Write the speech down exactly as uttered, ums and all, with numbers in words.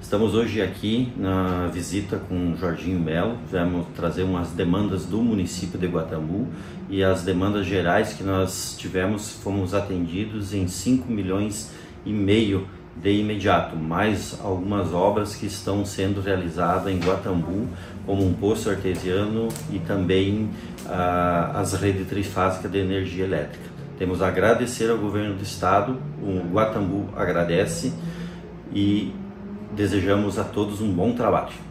Estamos hoje aqui na visita com o Jorginho Melo. Vamos trazer umas demandas do município de Guatambu e as demandas gerais que nós tivemos, fomos atendidos em cinco milhões e meio de imediato, mais algumas obras que estão sendo realizadas em Guatambu, como um poço artesiano e também ah, as redes trifásicas de energia elétrica. Temos a agradecer ao governo do estado, o Guatambu agradece e desejamos a todos um bom trabalho.